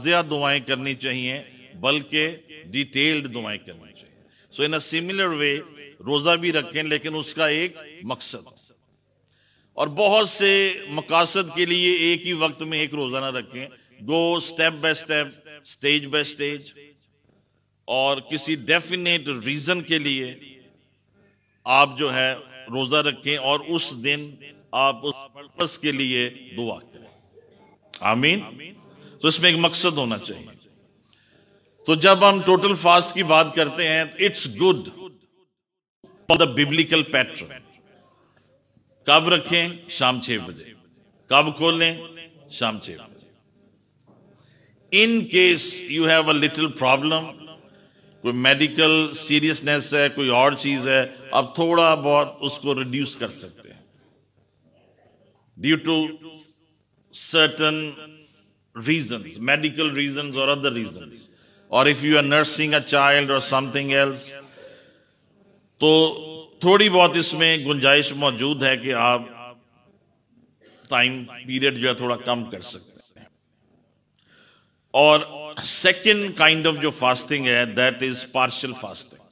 زیادہ دعائیں کرنی چاہیے بلکہ ڈیٹیلڈ دعائیں کرنی چاہیے. سو ان اے سملر وے روزہ بھی رکھیں لیکن اس کا ایک مقصد, اور بہت سے مقاصد کے لیے ایک ہی وقت میں ایک روزہ نہ رکھیں. Go step by step, stage by stage, اور کسی ڈیفینیٹ ریزن کے لیے آپ جو ہے روزہ رکھیں اور اس دن آپ اس پرپس کے لیے دعا کریں. آمین. تو اس میں ایک مقصد ہونا چاہیے. تو جب ہم ٹوٹل فاسٹ کی بات کرتے ہیں, it's good for the biblical pattern. کب رکھیں؟ شام 6 بجے. کب کھولیں؟ شام 6 بجے. In case you have a little problem, کوئی میڈیکل سیریسنیس ہے, کوئی اور چیز ہے, آپ تھوڑا بہت اس کو ریڈیوس کر سکتے ہیں due to certain reasons, medical reasons or other reasons, or if you are nursing a child or something else, تو تھوڑی بہت اس میں گنجائش موجود ہے کہ آپ ٹائم پیریڈ جو ہے تھوڑا کم کر سکتے ہیں. اور سیکنڈ کائنڈ آف جو فاسٹنگ ہے دیٹ از پارشل فاسٹنگ.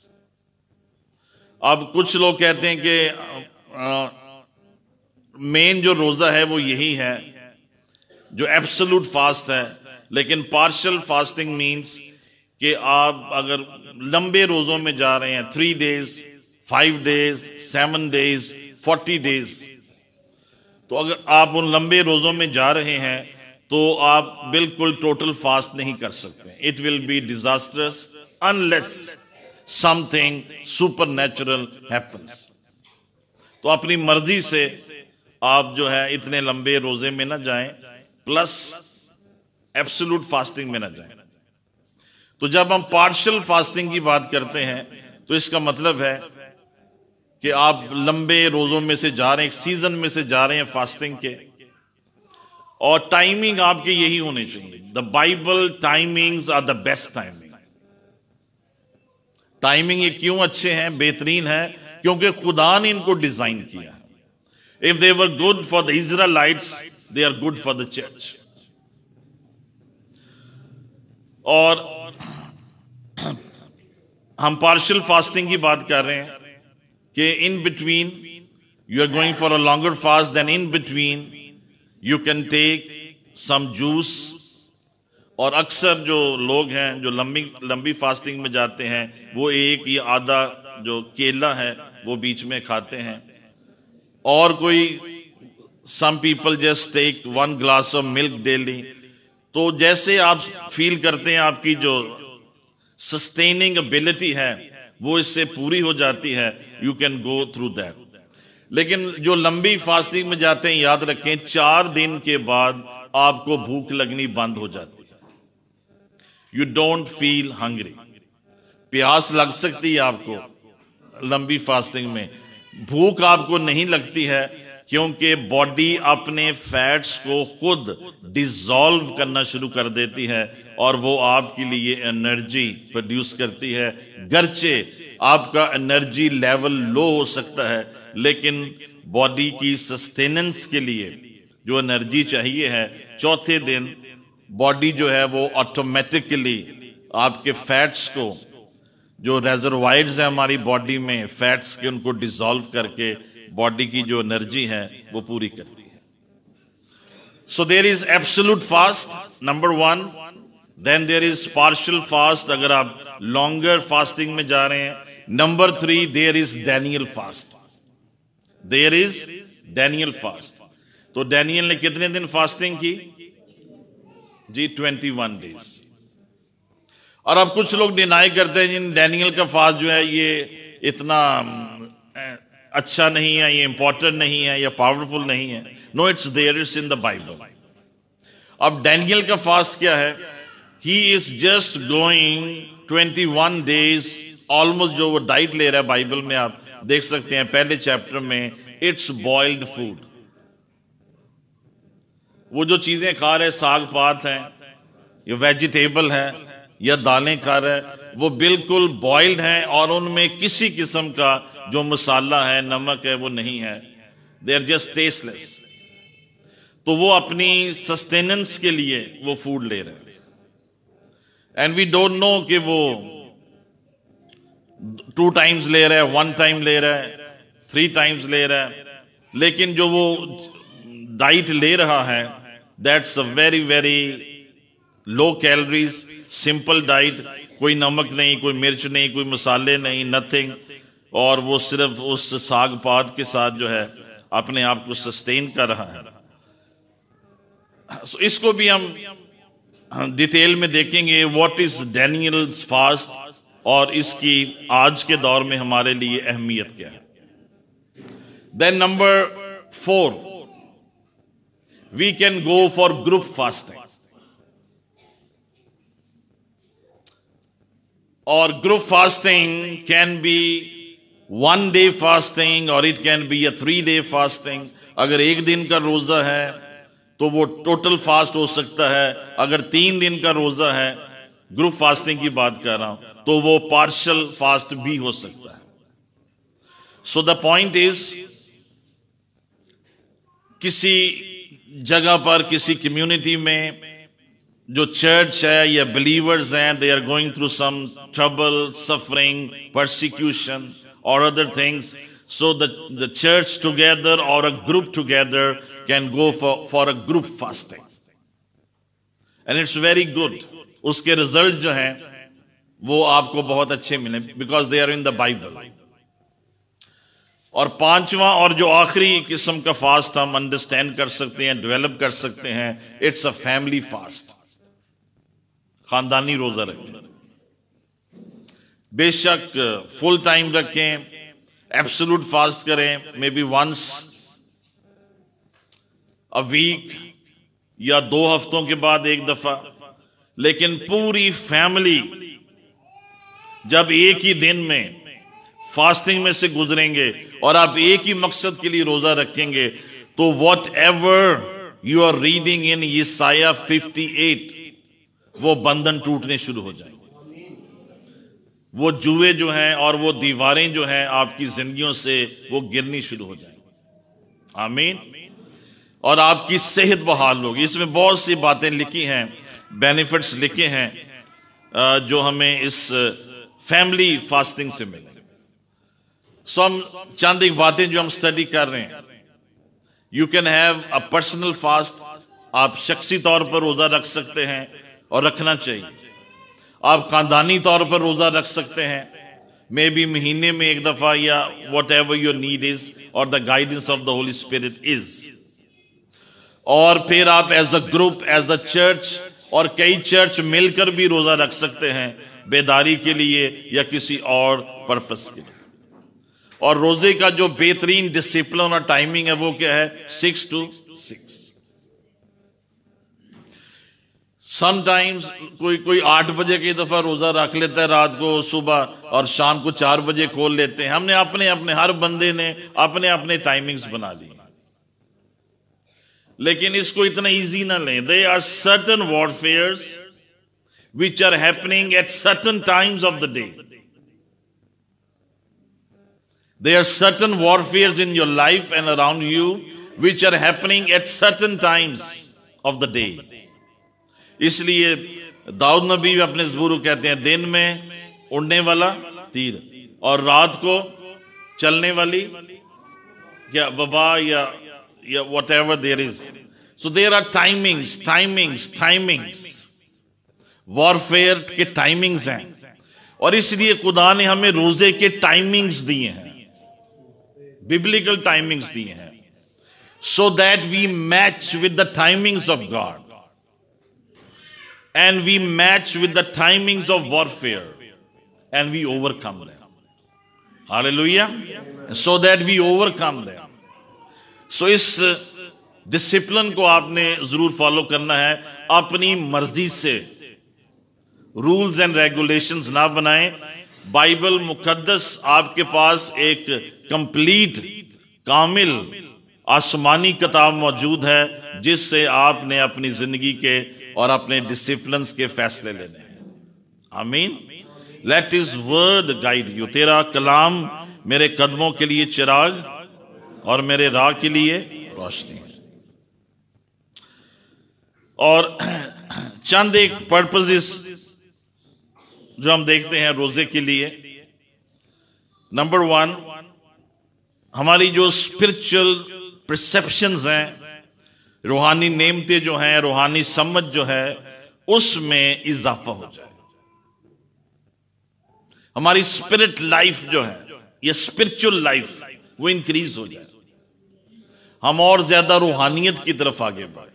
اب کچھ لوگ کہتے ہیں کہ مین جو روزہ ہے وہ یہی ہے جو ایبسولوٹ فاسٹ ہے, لیکن پارشل فاسٹنگ مینس کہ آپ اگر لمبے روزوں میں جا رہے ہیں 3 days, 5 days, 7 days, 40 days, تو اگر آپ ان لمبے روزوں میں جا رہے ہیں تو آپ بالکل ٹوٹل فاسٹ نہیں کر سکتے. It will be disastrous unless something supernatural happens. تو اپنی مرضی سے آپ جو ہے اتنے لمبے روزے میں نہ جائیں, پلس ایبسولوٹ فاسٹنگ میں نہ جائیں. تو جب ہم پارشل فاسٹنگ کی بات کرتے ہیں تو اس کا مطلب ہے کہ آپ لمبے روزوں میں سے جا رہے ہیں, ایک سیزن میں سے جا رہے ہیں فاسٹنگ کے, اور ٹائمنگ آپ کے یہی ہونے چاہیے. The Bible timings are the best timing. Timing یہ کیوں اچھے ہیں, بہترین ہے؟ کیونکہ خدا نے ان کو ڈیزائن کیا. If they were good for the Israelites, they are good for the church. اور ہم پارشل فاسٹنگ کی بات کر رہے ہیں کہ in between you are going for a longer fast, then in between you can take some juice. اور اکثر جو لوگ ہیں جو لمبی فاسٹنگ میں جاتے ہیں وہ ایک یا آدھا جو کیلا ہے وہ بیچ میں کھاتے ہیں, اور کوئی some people just take 1 glass of milk daily. تو جیسے آپ فیل کرتے ہیں آپ کی جو سسٹیننگ ابیلٹی ہے وہ اس سے پوری ہو جاتی ہے, you can go through that. لیکن جو لمبی فاسٹنگ میں جاتے ہیں یاد رکھیں 4 دن کے بعد آپ کو بھوک لگنی بند ہو جاتی ہے. You don't feel hungry. پیاس لگ سکتی ہے آپ کو لمبی فاسٹنگ میں, بھوک آپ کو نہیں لگتی ہے کیونکہ باڈی اپنے فیٹس کو خود ڈیزالو کرنا شروع کر دیتی ہے اور وہ آپ کے لیے انرجی پروڈیوس کرتی ہے. گرچہ آپ کا انرجی لیول لو ہو سکتا ہے لیکن باڈی کی سسٹیننس کے لیے جو انرجی چاہیے ہے, چوتھے دن باڈی جو ہے وہ آٹومیٹکلی آپ کے فیٹس کو, جو ریزروائرز ہیں ہماری باڈی میں فیٹس کے, ان کو ڈیزالو کر کے باڈی کی جو انرجی ہے وہ پوری کرتی ہے. So there is absolute fast number 1, then there is partial fast اگر آپ لانگر فاسٹنگ میں جا رہے ہیں. Number 3 there is Daniel fast. There is Daniel fast. تو ڈینیل نے کتنے دن فاسٹنگ کی جی؟ 21 days. اور اب کچھ لوگ ڈینائی کرتے ہیں جن ڈینیل کا فاسٹ جو ہے یہ اتنا اچھا نہیں ہے, یہ امپورٹنٹ نہیں ہے, یا پاورفل نہیں ہے. No, it's there, it's in the Bible. اب ڈینیل کا فاسٹ کیا ہے؟ He is just going 21 days almost, جو وہ ڈائٹ لے رہا ہے بائبل میں آپ دیکھ سکتے ہیں پہلے چیپٹر میں, اٹس بوائلڈ فوڈ. وہ جو چیزیں کھا رہے, ساگ پات ہیں یا ویجیٹیبل ہے یا دالیں کھا رہے, وہ بالکل بوائلڈ ہیں اور ان میں کسی قسم کا جو مسالہ ہے, نمک ہے, وہ نہیں ہے. They are just tasteless. تو وہ اپنی سسٹیننس کے لیے وہ فوڈ لے رہے ہیں. اینڈ وی ڈونٹ نو کہ وہ 2 times لے رہا ہے, 1 time لے رہا ہے, 3 times لے رہا ہے, لیکن جو وہ ڈائٹ لے رہا ہے that's a very very low calories, simple diet, کوئی نمک نہیں, کوئی مرچ نہیں, کوئی مسالے نہیں, نتھنگ, اور وہ صرف اس ساگ پات کے ساتھ جو ہے اپنے آپ کو سسٹین کر رہا ہے. اس کو بھی ہم ڈیٹیل میں دیکھیں گے, واٹ از ڈینیلز فاسٹ, اور اس کی آج کے دور میں ہمارے لیے اہمیت کیا ہے. Then number 4, we can go for group fasting. Or group fasting can be 1 day fasting or it can be a 3-day fasting. اگر 1 دن کا روزہ ہے تو وہ ٹوٹل فاسٹ ہو سکتا ہے. اگر 3 دن کا روزہ ہے, گروپ فاسٹنگ کی بات کر رہا ہوں, تو وہ پارشل فاسٹ بھی ہو سکتا ہے. سو دا پوائنٹ از, کسی جگہ پر, کسی کمیونٹی میں جو چرچ ہے یا بلیورز ہیں, they are going through some trouble, suffering, persecution or other things. So the church together or a group together can go for a group fasting. And it's very good. اس کے result جو ہیں وہ آپ کو بہت اچھے ملیں, because they are in the Bible. اور 5واں اور جو آخری قسم کا فاسٹ ہم انڈرسٹینڈ کر سکتے ہیں, ڈیولپ کر سکتے ہیں, اٹس اے فیملی فاسٹ. خاندانی روزہ رکھیں, بے شک فل ٹائم رکھیں, ایبسولوٹ فاسٹ کریں, maybe once a week یا 2 ہفتوں کے بعد 1 دفعہ, لیکن پوری فیملی جب ایک ہی دن میں فاسٹنگ میں سے گزریں گے اور آپ ایک ہی مقصد کے لیے روزہ رکھیں گے, تو whatever you are reading in یسایہ 58, وہ بندھن ٹوٹنے شروع ہو جائیں گے. وہ جوئے جو ہیں اور وہ دیواریں جو ہیں آپ کی زندگیوں سے وہ گرنی شروع ہو جائیں گے. آمین. اور آپ کی صحت بحال ہوگی. اس میں بہت سی باتیں لکھی ہیں, بینیفٹس لکھے ہیں جو ہمیں اس فیملی فاسٹنگ سے ملیں. سو ہم چند ایک باتیں جو ہم اسٹڈی کر رہے ہیں. You can have a personal fast, آپ شخصی طور پر روزہ رکھ سکتے ہیں اور رکھنا چاہیے. آپ خاندانی طور پر روزہ رکھ سکتے ہیں, مے بی مہینے میں 1 دفعہ, یا whatever your need is or the guidance of the Holy Spirit is. اور پھر آپ as a group, as a church, اور کئی چرچ مل کر بھی روزہ رکھ سکتے ہیں, بیداری کے لیے یا کسی اور پرپس کے لیے. اور روزے کا جو بہترین ڈسپلن اور ٹائمنگ ہے وہ کیا ہے, 6 to 6. سم ٹائمز کوئی 8 بجے کی دفعہ روزہ رکھ لیتا ہے رات کو, صبح, اور شام کو 4 بجے کھول لیتے ہیں. ہم نے اپنے ہر بندے نے اپنے ٹائمنگز بنا لی, لیکن اس کو اتنا ایزی نہ لیں. There are certain warfares which are happening at certain times of the day. There are certain warfares in your life and around you which are happening at certain times of the day. اس لیے داؤد نبی اپنے زبور کہتے ہیں, دن میں اڑنے والا تیر اور رات کو چلنے والی یا وبا یا whatever there is. So there are timings. Warfare کے ٹائمنگز ہیں, اور اس لیے خدا نے ہمیں روزے کے ٹائمنگز دیے ہیں, biblical timings دیے ہیں, so that we match with the timings of God and we match with the timings of warfare and we overcome them. Hallelujah. So that we overcome them. So اس discipline کو آپ نے ضرور follow کرنا ہے. اپنی مرضی سے رولز اینڈ ریگولیشنز نہ بنائیں. بائبل مقدس آپ کے پاس ایک کمپلیٹ, کامل آسمانی کتاب موجود ہے جس سے آپ نے اپنی زندگی کے اور اپنے ڈسپلنز کے فیصلے لینے ہیں. آمین. Let his word guide you. تیرا کلام میرے قدموں کے لیے چراغ اور میرے راہ کے لیے روشنی ہے. اور چند ایک پرپزز جو ہم دیکھتے ہیں روزے کے لیے، نمبر 1، ہماری جو اسپرچل پرسپشنز ہیں، روحانی نعمتیں جو ہیں، روحانی سمجھ جو ہے، اس میں اضافہ ہو جائے. ہماری اسپرٹ لائف جو ہے، یہ اسپرچل لائف وہ انکریز ہو جائے، ہم اور زیادہ روحانیت کی طرف آگے بڑھیں،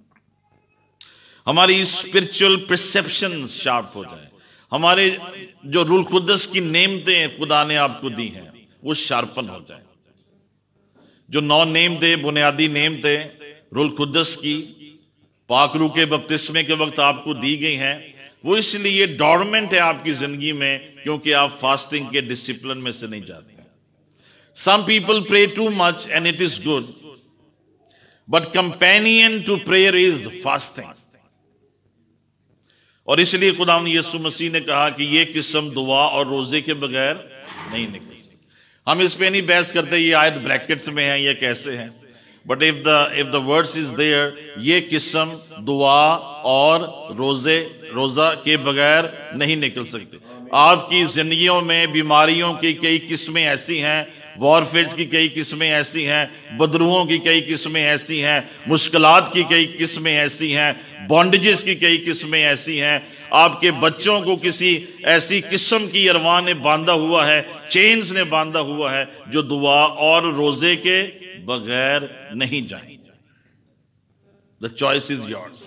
ہماری اسپرچل پرسپشن شارپ ہو جائیں، ہمارے جو روح القدس کی نعمتیں خدا نے آپ کو دی ہیں وہ شارپن ہو جائیں. جو 9 نعمتیں، بنیادی نعمتیں روح القدس کی پاک روح کے بپتسمے کے وقت آپ کو دی گئی ہیں، وہ اس لیے ڈورمنٹ ہے آپ کی زندگی میں کیونکہ آپ فاسٹنگ کے ڈسپلن میں سے نہیں جاتے. Some people pray too much and it is good, but companion to prayer is fasting. اور اس لیے خداوند یسوع مسیح نے کہا کہ یہ قسم دعا اور روزے کے بغیر نہیں نکل سکتی. ہم اس پہ نہیں بحث کرتے یہ آیت بریکٹس میں ہے یا کیسے ہے، but if the words is there، یہ قسم دعا اور روزہ کے بغیر نہیں نکل سکتے. آپ کی زندگیوں میں بیماریوں کی کئی قسمیں ایسی ہیں، وارفیئرز کی کئی قسمیں ایسی ہیں، بدروہوں کی کئی قسمیں ایسی ہیں، مشکلات کی کئی قسمیں ایسی ہیں، بانڈیجز کی کئی قسمیں ایسی ہیں. آپ کے بچوں کو کسی ایسی قسم کی ارواح نے باندھا ہوا ہے، چینز نے باندھا ہوا ہے، جو دعا اور روزے کے بغیر نہیں جائیں. The choice is yours.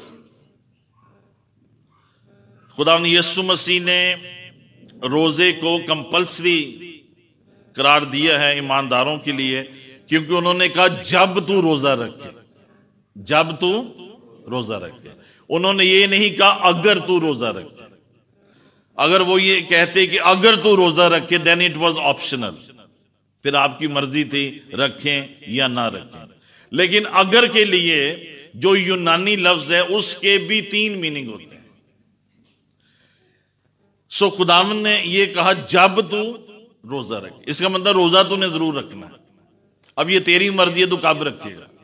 خداوند یسوع مسیح نے روزے کو کمپلسری قرار دیا ہے ایمانداروں کے لیے، کیونکہ انہوں نے کہا جب تو روزہ رکھے، جب تو روزہ رکھے. انہوں نے یہ نہیں کہا اگر تو روزہ رکھے. اگر وہ یہ کہتے کہ اگر تو روزہ رکھے then it was optional، پھر آپ کی مرضی تھی رکھیں یا نہ رکھیں. لیکن اگر کے لیے جو یونانی لفظ ہے اس کے بھی 3 میننگ ہوتے ہیں. سو خداوند نے یہ کہا جب تو روزہ رکھے، اس کا مطلب روزہ تو نے ضرور رکھنا ہے. اب یہ تیری مرضی ہے تو کب رکھے گا،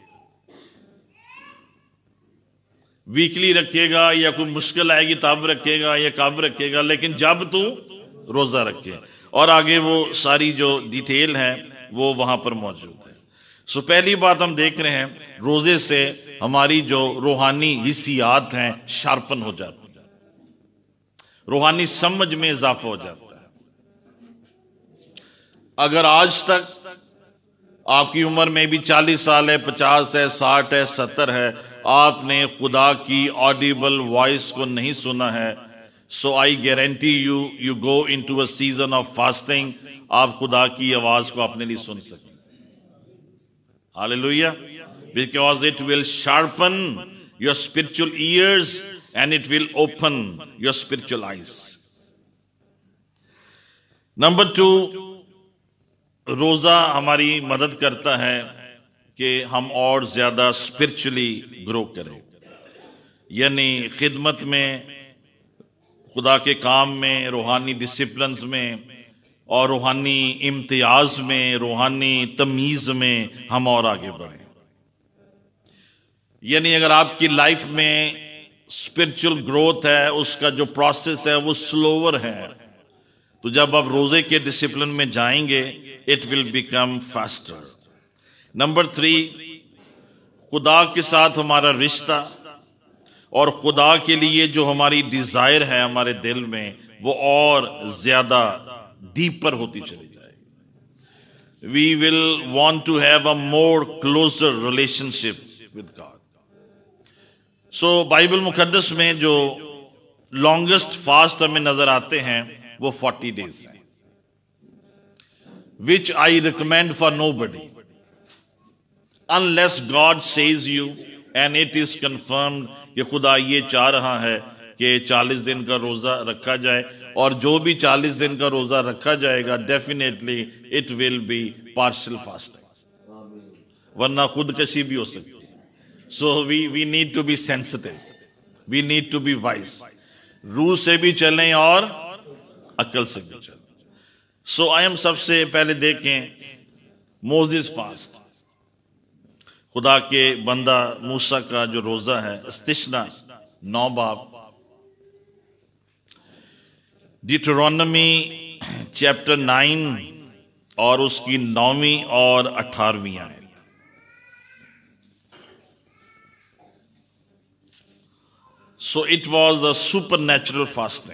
ویکلی رکھے گا یا کوئی مشکل آئے گی تب رکھے گا یا کب رکھے گا، لیکن جب تو روزہ رکھے. اور آگے وہ ساری جو ڈیٹیل ہے وہ وہاں پر موجود ہے. سو پہلی بات ہم دیکھ رہے ہیں، روزے سے ہماری جو روحانی حسیات ہیں شارپن ہو جاتی ہیں، روحانی سمجھ میں اضافہ ہو جاتا ہے. اگر آج تک آپ کی عمر میں بھی 40 سال ہے، 50 ہے، 60 ہے، 70 ہے، آپ نے خدا کی آڈیبل وائس کو نہیں سنا ہے، so I guarantee you go into a season of fasting, آپ خدا کی آواز کو اپنے لیے سن سکیں. ہاللیلویہ. Because it will sharpen your spiritual ears and it will open your spiritual eyes. Number 2، روزہ ہماری مدد کرتا ہے کہ ہم اور زیادہ اسپرچلی گرو کریں، یعنی خدمت میں، خدا کے کام میں، روحانی ڈسپلنز میں اور روحانی امتیاز میں، روحانی تمیز میں ہم اور آگے بڑھیں. یعنی اگر آپ کی لائف میں اسپرچل گروتھ ہے، اس کا جو پروسیس ہے وہ سلوور ہے، تو جب آپ روزے کے ڈسپلن میں جائیں گے it will become faster. Number 3، خدا کے ساتھ ہمارا رشتہ اور خدا کے لیے جو ہماری ڈیزائر ہے ہمارے دل میں وہ اور زیادہ ڈیپر ہوتی چلی جائے گی. We will want to have a more closer relationship with God. So Bible مقدس میں جو لانگسٹ فاسٹ ہمیں نظر آتے ہیں وہ 40 days ہیں، which I recommend for nobody unless God says you and it is confirmed کہ خدا یہ چاہ رہا ہے کہ 40 دن کا روزہ رکھا جائے، اور جو بھی 40 دن کا روزہ رکھا جائے گا definitely it will be partial fasting، ورنہ خودکشی بھی ہو سکتی ہے. So we need to be sensitive, we need to be wise، روح سے بھی چلیں اور عقل سے بھی چلیں. سو ہم سب سے پہلے دیکھیں موزیز فاسٹ، خدا کے بندہ موسیٰ کا جو روزہ ہے، استثنا 9 باب. डिट्रोनॉमी चैप्टर 9 और उसकी 9वीं और 18वीं आयत। So it was a supernatural fasting.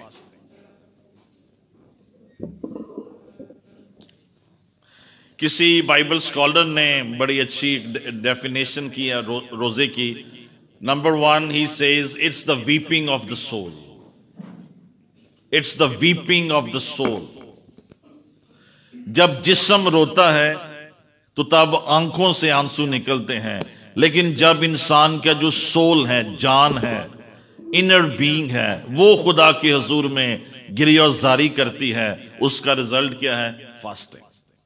किसी बाइबल स्कॉलर ने बड़ी अच्छी डेफिनेशन की है रोजे की। Number 1, he says it's the weeping of the soul. It's the weeping of the soul. जब जिस्म रोता है तो तब आंखों से आंसू निकलते हैं, लेकिन जब इंसान का जो सोल है, जान है, इनर बीइंग है, वो खुदा के हुजूर में गिरियाजारी करती है, उसका रिजल्ट क्या है? फास्टिंग।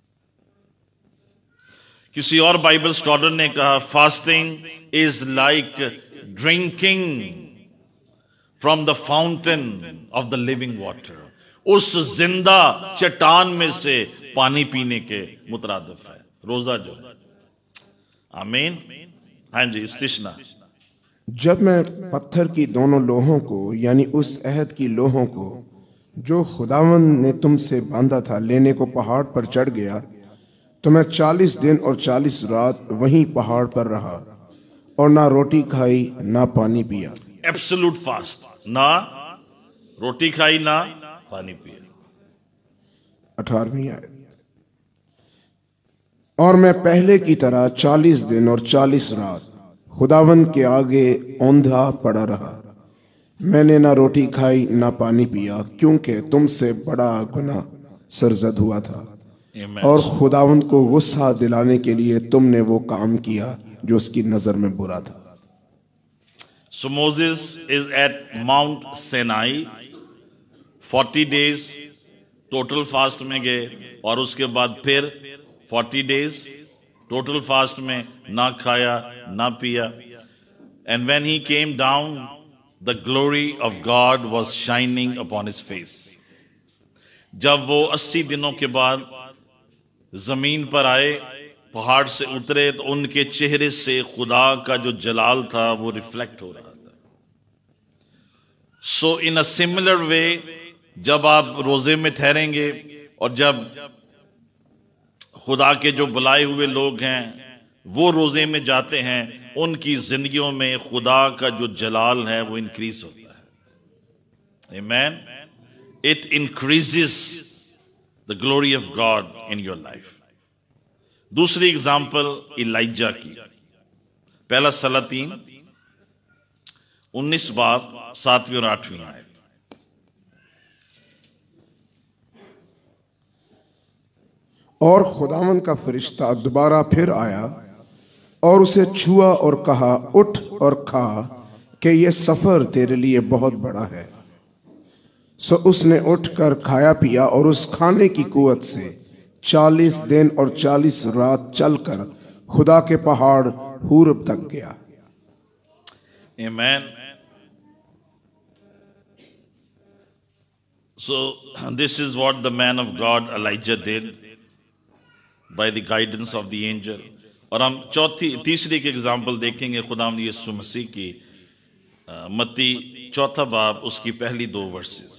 किसी और बाइबल स्कॉलर ने कहा fasting is like drinking from the fountain of the living water. उस जिंदा चट्टान में से पानी पीने के मुतरादिफ है रोजा जो। आमीन। हाँ जी, इस्तिश्ना। जब मैं पत्थर की दोनों लोहों को यानी उस अहद की लोहों को जो खुदावंद ने तुमसे बांधा था लेने को पहाड़ पर चढ़ गया, तो मैं 40 दिन और 40 रात वहीं पहाड़ पर रहा और ना रोटी खाई ना पानी पिया। एब्सोल्यूट फास्ट, ना रोटी खाई ना पानी पिया। 18वीं आयत। और मैं पहले की तरह 40 दिन और 40 रात खुदावंद के आगे औंधा पड़ा रहा। मैंने ना रोटी खाई ना पानी पिया, क्योंकि तुमसे बड़ा गुनाह सरजद हुआ था और खुदावंद को गुस्सा दिलाने के लिए तुमने वो काम किया जो उसकी नजर में बुरा था। So Moses is at Mount Sinai, 40 days total fast में गए और उसके बाद फिर 40 days टोटल फास्ट में ना खाया ना पिया। And when he came down, the glory of God was shining upon his face. जब वो 80 दिनों के बाद जमीन पर आए, पहाड़ से उतरे, तो उनके चेहरे से खुदा का जो जलाल था वो रिफ्लेक्ट हो रहा था। सो इन अ सिमिलर वे, जब आप रोजे में ठहरेंगे और जब खुदा के जो बुलाए हुए लोग हैं वो रोजे में जाते हैं, उनकी जिंदगियों में खुदा का जो जलाल है वो इंक्रीज होता है। आमीन। It increases the glory of God in your life. दूसरी एग्जाम्पल इलाइजा की, पहला सलातीन 19 बाब 7वीं और 8वीं आयत। और खुदावंद का फरिश्ता दोबारा फिर आया और उसे छुआ और कहा, उठ और खा, कि यह सफर तेरे लिए बहुत बड़ा है। सो उसने उठकर खाया पिया और उस खाने की कुवत से 40 दिन और 40 रात चलकर खुदा के पहाड़ हूरब तक गया। Amen. So this is what the man of God Elijah did by the guidance of the angel. और हम तीसरी एक एग्जाम्पल देखेंगे खुदावंद यीशु मसीह की, मत्ती 4 बाब उसकी पहली 2 वर्सेस।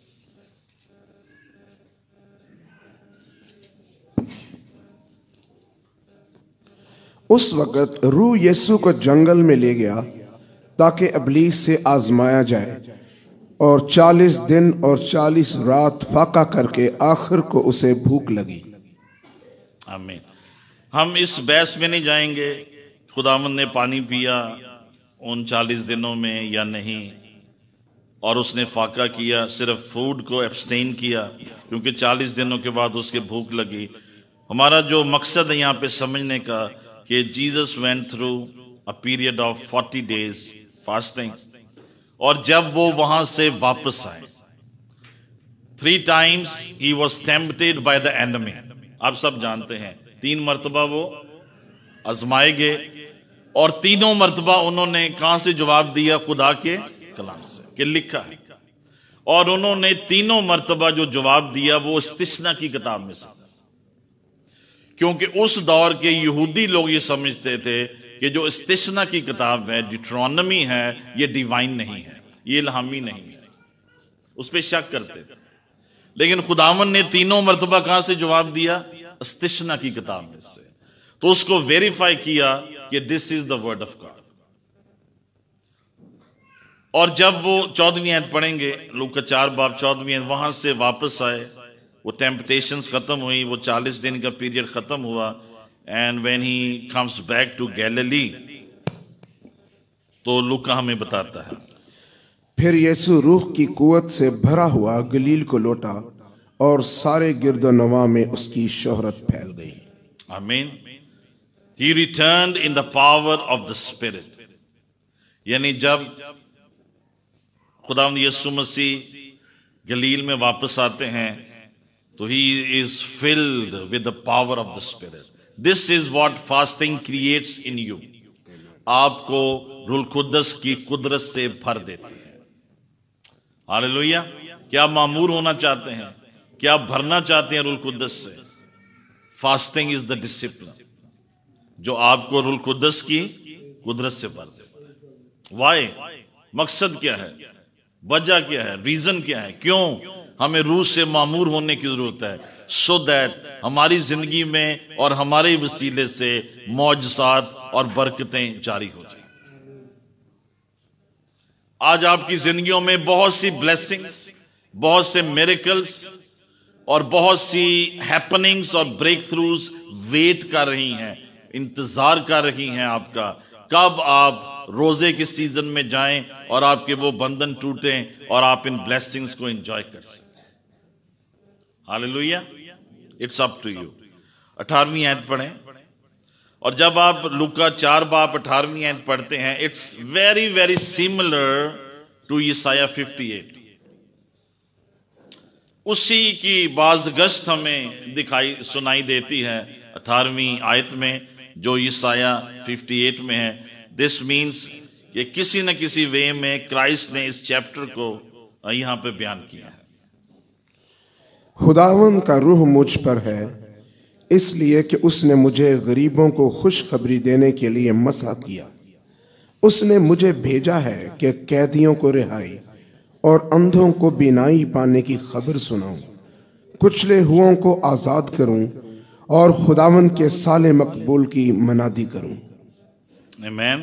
उस वक़्त रूह यीशु को जंगल में ले गया ताकि इब्लीस से आजमाया जाए, और 40 दिन और 40 रात फाका करके आखिर को उसे भूख लगी। आमीन। हम इस बहस में नहीं जाएंगे खुदावंद ने पानी पिया उन 40 दिनों में या नहीं, और उसने फाका किया, सिर्फ फूड को एब्सटेन किया क्योंकि 40 दिनों के बाद उसके भूख लगी। हमारा जो मकसद है यहाँ पे समझने का कि Jesus went through a period of 40 days fasting, और जब वो वहां से वापस आए 3 times he was tempted by the enemy। आप सब जानते हैं 3 मर्तबा वो आजमाए गए और तीनों मर्तबा उन्होंने कहां से जवाब दिया? खुदा के कलाम से, कि लिखा है। और उन्होंने तीनों मर्तबा जो जवाब दिया वो इस्तिस्ना की किताब में से, क्योंकि उस दौर के यहूदी लोग ये समझते थे कि जो इस्तिस्ना की किताब है, डिट्रोनॉमी है, ये डिवाइन नहीं है, ये इल्हामी नहीं है, उस पर शक करते थे। لیکن خداوند نے تینوں مرتبہ کہاں سے جواب دیا؟ استثنا کی کتاب میں سے. تو اس کو ویریفائی کیا کہ this is the word of God. اور جب وہ 14ویں آیت پڑھیں گے، لوکا 4 باب 14ویں آیت، وہاں سے واپس آئے، وہ ٹیمپٹیشنز ختم ہوئی، وہ 40 دن کا پیریڈ ختم ہوا، and when he comes back to Galilee, تو لوکا ہمیں بتاتا ہے پھر یسوع روح کی قوت سے بھرا ہوا گلیل کو لوٹا اور سارے گرد و نواح میں اس کی شہرت پھیل گئی. آمین. He returned in the power of the Spirit. یعنی جب خداوند یسوع مسیح گلیل میں واپس آتے ہیں تو he is filled with the power of the Spirit. This is what fasting creates in you. آپ کو روح القدس کی قدرت سے بھر دیتی ہے. ہاللویا. کیا معمور ہونا چاہتے ہیں؟ کیا بھرنا چاہتے ہیں روح القدس سے؟ فاسٹنگ از دا ڈسپلن جو آپ کو روح القدس کی قدرت سے بھر دے. وائی؟ مقصد کیا ہے؟ وجہ کیا ہے؟ ریزن کیا ہے؟ کیوں ہمیں روح سے معمور ہونے کی ضرورت ہے؟ سو دیٹ ہماری زندگی میں اور ہمارے وسیلے سے معجزات اور برکتیں جاری ہو جائیں. آج آپ کی زندگیوں میں بہت سی بلیسنگز، بہت سے میریکلز اور بہت سی ہیپننگز اور بریک تھروز ویٹ کر رہی ہیں، انتظار کر رہی ہیں آپ کا. کب آپ روزے کے سیزن میں جائیں اور آپ کے وہ بندھن ٹوٹیں اور آپ ان بلیسنگز کو انجوائے کر سکیں. ہاللویا. It's up to you. 18ویں آیت پڑھیں. اور جب آپ لوکا 4 باب 18ویں آیت پڑھتے ہیں، it's very very similar to یسایہ 58. اسی کی باز گشت ہمیں سنائی دیتی ہے 18ویں آیت میں جو یسایہ 58 میں ہے. دس مینس کہ کسی نہ کسی وے میں کرائسٹ نے اس چیپٹر کو یہاں پہ بیان کیا ہے. خداوند کا روح مجھ پر ہے، اس لیے کہ اس نے مجھے غریبوں کو خوشخبری دینے کے لیے مسح کیا. اس نے مجھے بھیجا ہے کہ قیدیوں کو رہائی اور اندھوں کو بینائی پانے کی خبر سناؤں، کچلے ہوئوں کو آزاد کروں اور خداوند کے سال مقبول کی منادی کروں. Amen.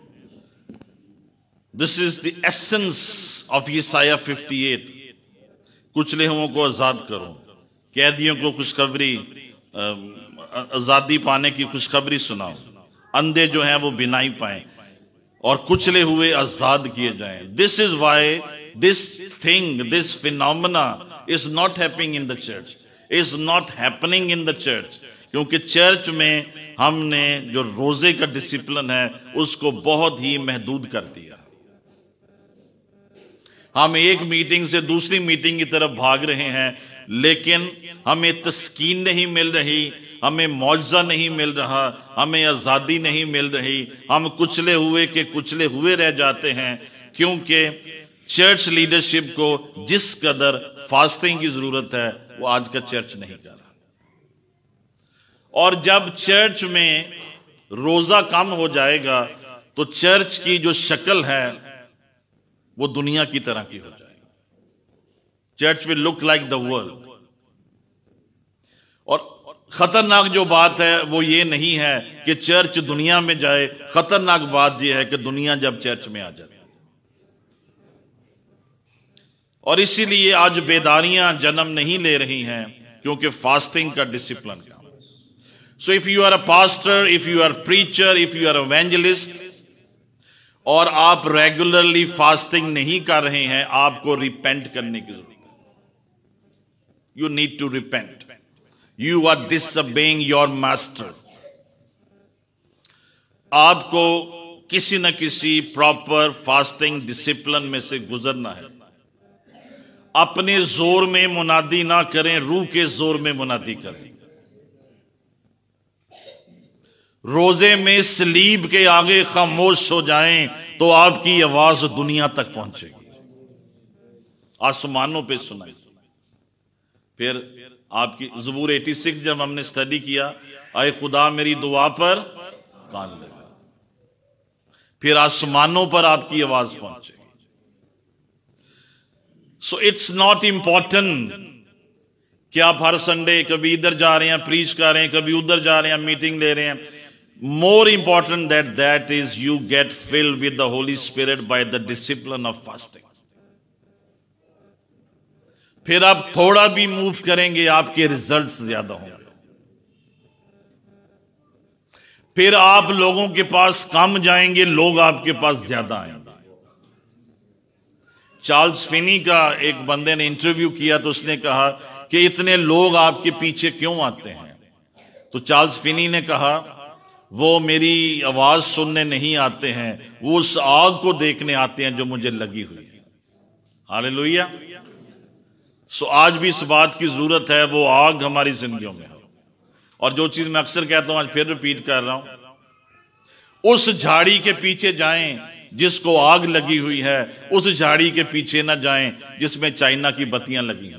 This is the essence of Isaiah 58. کچلے ہوئوں کو آزاد کرو، قیدیوں کو خوشخبری، آزادی پانے کی خوشخبری سناؤ، اندھے جو ہیں وہ بینائی پائیں اور کچلے ہوئے آزاد کیے جائیں. This is why this thing, this phenomena is not happening in the church. Is not happening in the church. کیونکہ چرچ میں ہم نے جو روزے کا ڈسپلن ہے اس کو بہت ہی محدود کر دیا. ہم ایک میٹنگ سے دوسری میٹنگ کی طرف بھاگ رہے ہیں، لیکن ہمیں تسکین نہیں مل رہی، ہمیں معجزہ نہیں مل رہا، ہمیں آزادی نہیں مل رہی. ہم کچلے ہوئے کے کچلے ہوئے رہ جاتے ہیں، کیونکہ چرچ لیڈرشپ کو جس قدر فاسٹنگ کی ضرورت ہے وہ آج کا چرچ نہیں کر رہا. اور جب چرچ میں روزہ کم ہو جائے گا تو چرچ کی جو شکل ہے وہ دنیا کی طرح کی ہو جائے گی. Church will look like the world. اور خطرناک جو بات ہے وہ یہ نہیں ہے کہ چرچ دنیا میں جائے، خطرناک بات یہ ہے کہ دنیا جب چرچ میں آ جائے. اور اسی لیے آج بیداریاں جنم نہیں لے رہی ہیں کیونکہ فاسٹنگ کا ڈسپلن کا. So if you are a pastor, if you are a preacher, if you are an evangelist, اور آپ ریگولرلی فاسٹنگ نہیں کر رہے ہیں، آپ کو ریپینٹ کرنے کی ضرورت ہے. You need to repent. You are disobeying your master. آپ کو کسی نہ کسی پراپر فاسٹنگ ڈسپلن میں سے گزرنا ہے. اپنے زور میں منادی نہ کریں، روح کے زور میں منادی کریں. روزے میں صلیب کے آگے خاموش ہو جائیں تو آپ کی آواز دنیا تک پہنچے گی، آسمانوں پہ سنائی. پھر آپ کی زبور 86 جب ہم نے اسٹڈی کیا، اے خدا میری دعا پر کان لگا، پھر آسمانوں پر آپ کی آواز پہنچے گی. سو اٹس ناٹ امپورٹنٹ کہ آپ ہر سنڈے کبھی ادھر جا رہے ہیں پریچ کر رہے ہیں, کبھی ادھر جا رہے ہیں میٹنگ لے رہے ہیں. More important that is you get filled with the Holy Spirit by the discipline of fasting. پھر آپ تھوڑا بھی موو کریں گے آپ کے ریزلٹس زیادہ ہوں گے. پھر آپ لوگوں کے پاس کم جائیں گے, لوگ آپ کے پاس زیادہ آئیں گے. چارلز فینی کا ایک بندے نے انٹرویو کیا تو اس نے کہا کہ اتنے لوگ آپ کے پیچھے کیوں آتے ہیں؟ تو چارلز فینی نے کہا وہ میری آواز سننے نہیں آتے ہیں, وہ اس آگ کو دیکھنے آتے ہیں جو مجھے لگی ہوئی ہے. ہاللیلویہ. سو آج بھی اس بات کی ضرورت ہے وہ آگ ہماری زندگیوں میں ہو. اور جو چیز میں اکثر کہتا ہوں آج پھر ریپیٹ کر رہا ہوں, اس جھاڑی کے پیچھے جائیں جس کو آگ لگی ہوئی ہے, اس جھاڑی کے پیچھے نہ جائیں جس میں چائنا کی بتیاں لگی ہیں.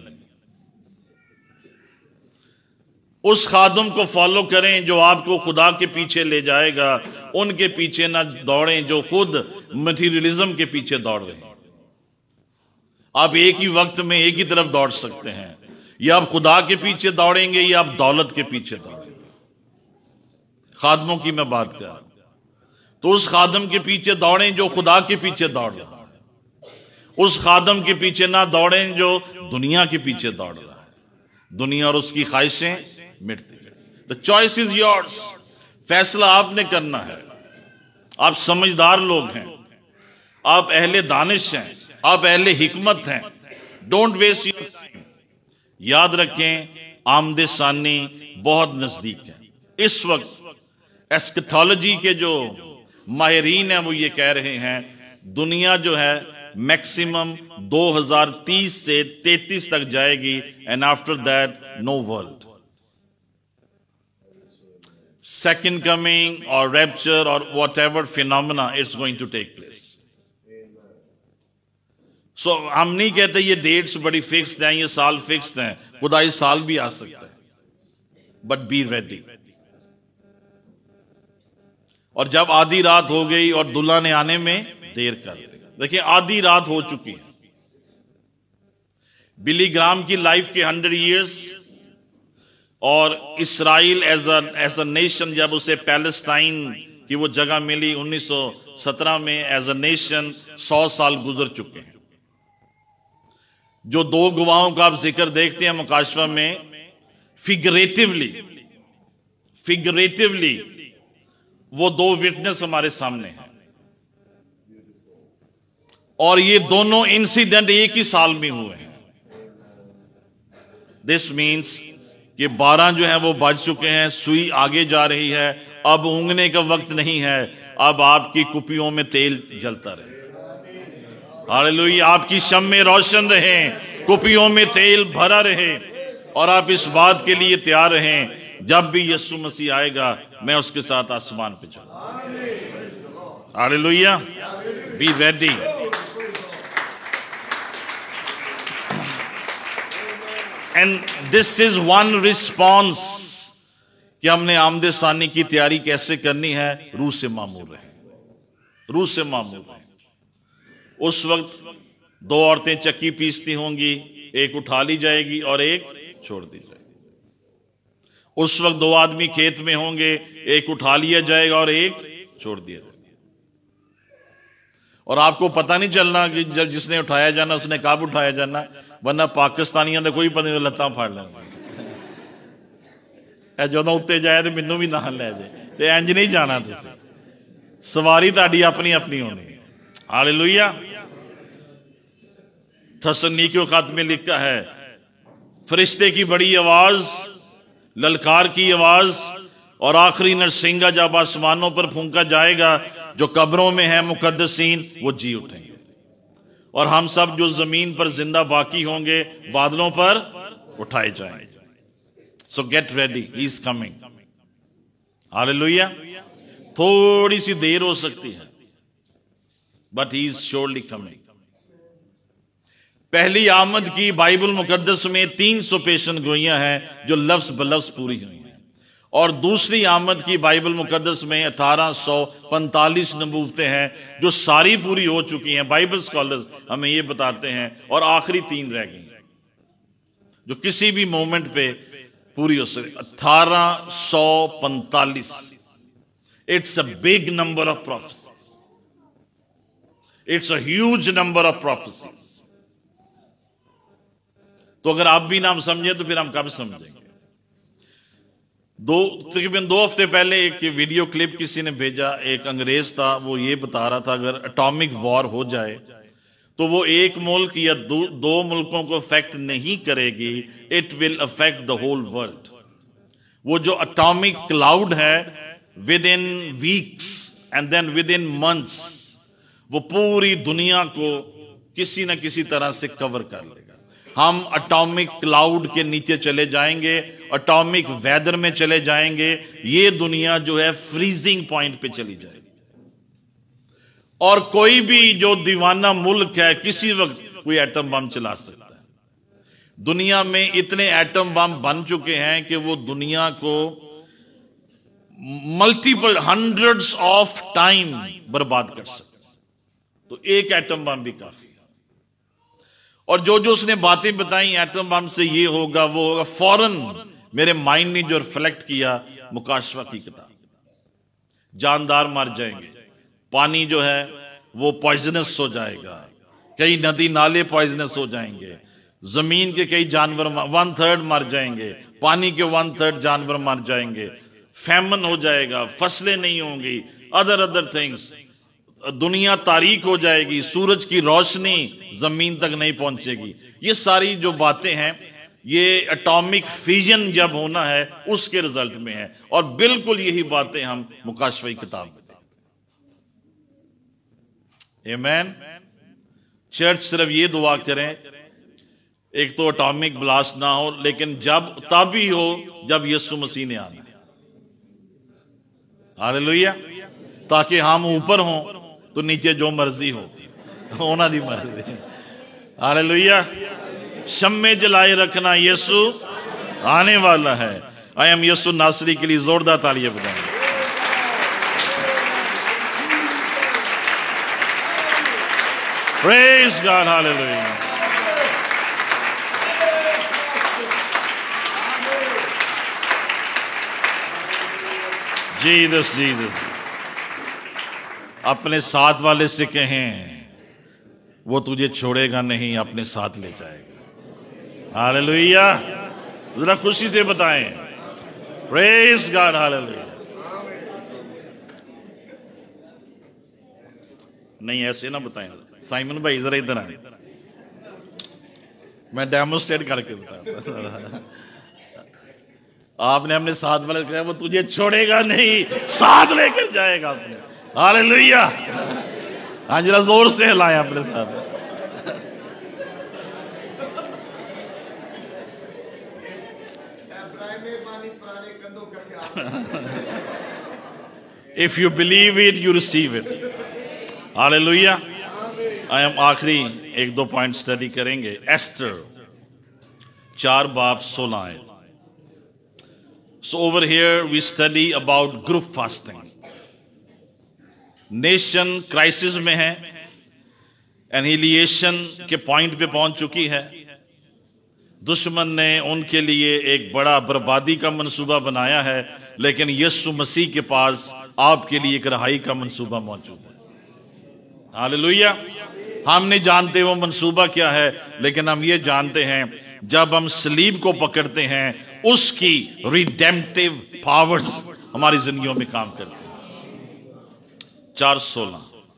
اس خادم کو فالو کریں جو آپ کو خدا کے پیچھے لے جائے گا, ان کے پیچھے نہ دوڑیں جو خود مٹیریلزم کے پیچھے دوڑ رہے ہیں. آپ ایک ہی وقت میں ایک ہی طرف دوڑ سکتے ہیں, یا آپ خدا کے پیچھے دوڑیں گے یا آپ دولت کے پیچھے دوڑیں گے. خادموں کی میں بات کر رہا ہوں. تو اس خادم کے پیچھے دوڑیں جو خدا کے پیچھے دوڑ رہا ہے, اس خادم کے پیچھے نہ دوڑیں جو دنیا کے پیچھے دوڑ رہا ہے. دنیا اور اس کی خواہشیں مٹتی ہیں. The choice is yours. فیصلہ آپ نے کرنا ہے. آپ سمجھدار لوگ ہیں, آپ اہل دانش ہیں, آپ اہل حکمت ہیں. Don't waste your time. یاد رکھیں آمد ثانی بہت نزدیک ہے. اس وقت ایسکٹالوجی کے جو ماہرین ہیں وہ یہ کہہ رہے ہیں دنیا جو ہے میکسیمم 2030 سے 33 تک جائے گی, and after that no world. Second coming or rapture or whatever phenomena it's going to take place. So ہم نہیں کہتے یہ ڈیٹس بڑی فکسڈ ہیں, یہ سال فکسڈ ہیں. خدا اس سال بھی آ سکتا ہے, but be ready. اور جب آدھی رات ہو گئی اور دلہا نے آنے میں دیر کر دی. دیکھیں آدھی رات ہو چکی ہے. بلی گرام کی لائف کے 100 ایئرس اور اسرائیل ایز اے نیشن جب اسے پیلسٹائن کی وہ جگہ ملی 1917 میں ایز اے نیشن 100 سال گزر چکے ہیں. جو دو گواہوں کا آپ ذکر دیکھتے ہیں مکاشفہ میں, فگریٹیولی وہ دو وٹنس ہمارے سامنے ہیں, اور یہ دونوں انسیڈنٹ ایک ہی سال میں ہوئے ہیں. دس مینس کہ 12 جو ہیں وہ بج چکے ہیں, سوئی آگے جا رہی ہے. اب اونگنے کا وقت نہیں ہے, اب آپ کی کپیوں میں تیل جلتا رہے. ہاللیلویہ. آپ کی شمع روشن رہیں, کپیوں میں تیل بھرا رہے, اور آپ اس بات کے لیے تیار رہیں جب بھی یسوع مسیح آئے گا میں اس کے ساتھ آسمان پہ چلوں. ہاللیلویہ. Be ready. And this is one response کہ ہم نے آمد ثانی کی تیاری کیسے کرنی ہے. روح سے معمور رہیں, روح سے معمور رہیں. اس وقت 2 عورتیں چکی پیستی ہوں گی, ایک اٹھا لی جائے گی اور ایک چھوڑ دی جائے گی. اس وقت 2 آدمی کھیت میں ہوں گے, ایک اٹھا لیا جائے گا اور ایک چھوڑ دیا جائے گا. اور آپ کو پتہ نہیں چلنا کہ جب جس نے اٹھایا جانا اس نے کب اٹھایا جانا, ورنہ پاکستانیوں نے کوئی پتہ نہیں لتاں پھاڑ لیں اے جدوں اتنے جائے تو مینوں بھی نال لے جائے, تے انج نہیں جانا. تسی سواری تہاڈی اپنی اپنی ہونی. ہاللیلویہ. تھسلونیکیوں خط میں لکھا ہے فرشتے کی بڑی آواز, للکار کی آواز, اور آخری نرسنگا جب آسمانوں پر پھونکا جائے گا, جو قبروں میں ہیں مقدسین وہ جی اٹھیں گے, اور ہم سب جو زمین پر زندہ باقی ہوں گے بادلوں پر اٹھائے جائیں گے. So get ready, he is coming. ہاللیلویہ. تھوڑی سی دیر ہو سکتی ہے, but he is surely coming. پہلی آمد کی بائبل مقدس میں 300 پیشن گوئیاں ہیں جو لفظ بلفظ پوری ہوئی ہیں, اور دوسری آمد کی بائبل مقدس میں 1845 نبوتیں ہیں جو ساری پوری ہو چکی ہیں. بائبل سکالرز ہمیں یہ بتاتے ہیں, اور آخری 3 رہ گئی ہیں. جو کسی بھی مومنٹ پہ پوری ہو سکے. 1845. It's a big number of prophecies. It's a huge number of prophecies. تو اگر آپ بھی نہ سمجھیں تو پھر ہم کب سمجھیں گے؟ تقریباً 2 ہفتے پہلے ایک ویڈیو کلپ کسی نے بھیجا. ایک انگریز تھا, وہ یہ بتا رہا تھا اگر اٹامک وار ہو جائے تو وہ ایک ملک یا 2 ملکوں کو افیکٹ نہیں کرے گی, it will affect the whole world. وہ جو اٹامک کلاؤڈ ہے within weeks and then within months وہ پوری دنیا کو کسی نہ کسی طرح سے کور کر لے گا. ہم اٹامک کلاؤڈ کے نیچے چلے جائیں گے, اٹامک ویدر میں چلے جائیں گے. یہ دنیا جو ہے فریزنگ پوائنٹ پہ چلی جائے گی. اور کوئی بھی جو دیوانہ ملک ہے کسی وقت کوئی ایٹم بم چلا سکتا ہے. دنیا میں اتنے ایٹم بم بن چکے ہیں کہ وہ دنیا کو ملٹیپل ہنڈریڈز آف ٹائم برباد کر سکتے. تو ایک ایٹم بم بھی کافی. اور جو اس نے باتیں بتائیں ایٹم بم سے یہ ہوگا وہ ہوگا, فوراً میرے مائنڈ نے جو ریفلیکٹ کیا مکاشفہ کی کتاب. جاندار مر جائیں گے, پانی جو ہے وہ پوائزنس ہو جائے گا, کئی ندی نالے پوائزنس ہو جائیں گے, زمین کے کئی جانور 1/3 مر جائیں گے, پانی کے 1/3 جانور مر جائیں گے, فیمن ہو جائے گا, فصلیں نہیں ہوں گی, ادر تھنگس. دنیا تاریک ہو جائے گی, سورج کی روشنی زمین تک نہیں پہنچے گی. یہ ساری جو باتیں ہیں یہ اٹامک فیژن جب ہونا ہے اس کے رزلٹ میں ہے. اور بالکل یہی باتیں ہم مکاشفہ کی کتاب میں دیکھتے ہیں. آمین. چرچ صرف یہ دعا کریں ایک تو اٹامک بلاسٹ نہ ہو, لیکن تب ہی ہو جب یسوع مسیح نے آنا. ہاللیلویہ. تاکہ ہم اوپر ہوں تو نیچے جو مرضی ہو ہونا دی مرضی. ہاللیلویہ. شمع جلائے رکھنا, یسوع آنے والا ہے. آئی ایم یسوع ناصری کے لیے زوردار تالیاں بجائیں. پریز گاڈ. ہاللیلویہ. جیسس. اپنے ساتھ والے سے کہیں وہ تجھے چھوڑے گا نہیں, اپنے ساتھ لے جائے گا. ہاللیلویہ. ذرا خوشی سے بتائیں. Praise God. ہاللیلویہ. نہیں ایسے نہ بتائیں. سائمن بھائی ذرا ادھر آئیں, میں ڈیمونسٹریٹ کر کے بتاتا. آپ نے اپنے ساتھ والے کہا وہ تجھے چھوڑے گا نہیں, ساتھ لے کر جائے گا اپنے. ہاللیلویہ. ہاں ذرا زور سے ہلائیں اپنے ساتھ. If you believe it, you receive it. Hallelujah. ہم آخری 1-2 پوائنٹ سٹڈی کریں گے. Esther 4:16. So over here we study about group fasting. Nation crisis میں ہے, انہیلیشن کے پوائنٹ پہ پہنچ چکی ہے. دشمن نے ان کے لیے ایک بڑا بربادی کا منصوبہ بنایا ہے, لیکن یسوع مسیح کے پاس آپ کے لیے ایک رہائی کا منصوبہ موجود ہے. ہاللیلویہ. ہم نہیں جانتے وہ منصوبہ کیا ہے, لیکن ہم یہ جانتے ہیں جب ہم صلیب کو پکڑتے ہیں اس کی ریڈیمپٹیو پاورز ہماری زندگیوں میں کام کرتے ہیں. 4:16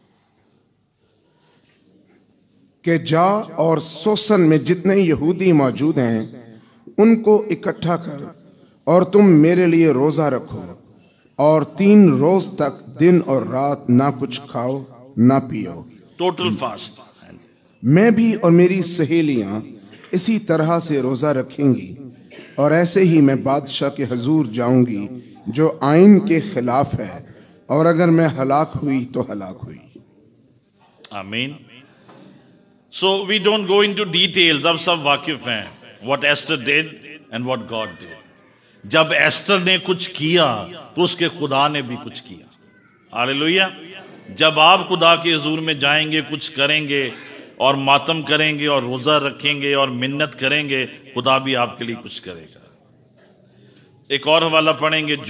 کہ جا اور سوسن میں جتنے یہودی موجود ہیں ان کو اکٹھا کر, اور تم میرے لیے روزہ رکھو, اور 3 روز تک دن اور رات نہ کچھ کھاؤ نہ پیو. Total fast. میں بھی اور میری سہیلیاں اسی طرح سے روزہ رکھیں گی, اور ایسے ہی میں بادشاہ کے حضور جاؤں گی جو آئین کے خلاف ہے, اور اگر میں ہلاک ہوئی تو ہلاک ہوئی. آمین. So we don't go into details. اب سب واقف ہیں what Esther did and what God did. جب ایسٹر نے کچھ کیا تو اس کے خدا نے بھی کچھ کیا. ہاللیلویہ. جب آپ خدا کے حضور میں جائیں گے, کچھ کریں گے, اور ماتم کریں گے اور روزہ رکھیں گے اور منت کریں گے, خدا بھی آپ کے لیے کچھ کرے گا. ایک اور حوالہ پڑھیں گے,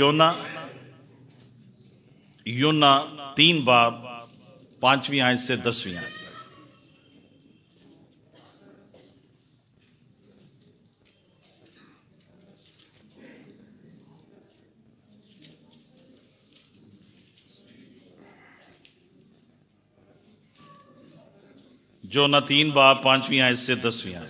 یونا 3 باب 5ویں آیت سے 10ویں آیت. یونا 3 باب 5ویں آیت سے 10ویں آیت.